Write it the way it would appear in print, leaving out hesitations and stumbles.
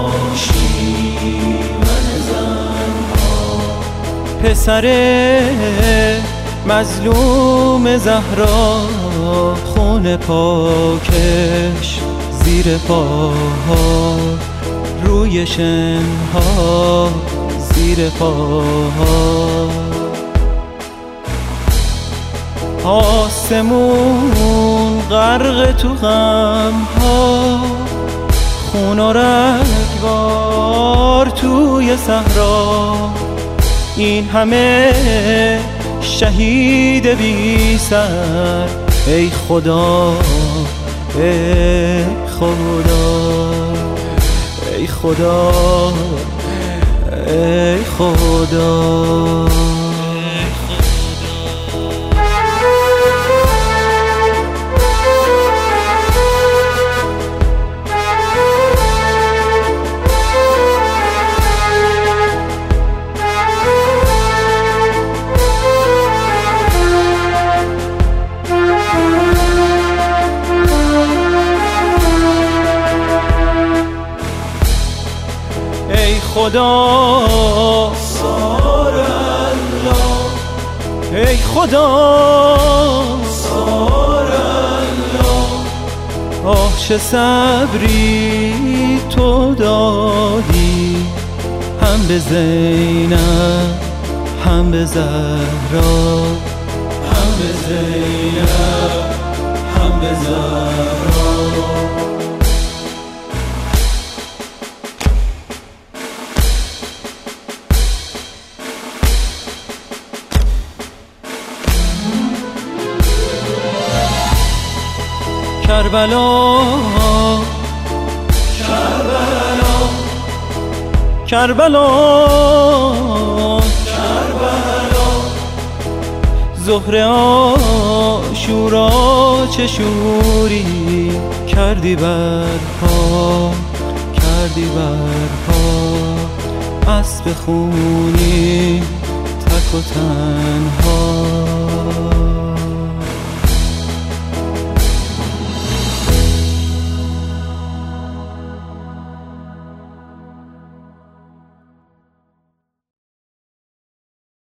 آشیون زنها. پسر مظلوم زهرا، خون پاکش زیر پاها، روی شنها زیر پاها. آسمون غرق تو غمها، خون و رگبار توی صحرا. این همه شهید بی سر، ای خدا ای خدا ای خدا ای خدا. ای خدا سار الله، ای خدا سار الله. آه چه صبری تو دادی، هم به زینب هم به زهرا، هم به زینب هم به زهرا. کربلا کربلا کربلا کربلا. ظهر عاشورا چه شوری کردی برپا، کردی برپا. اسب خونی تک و تنها.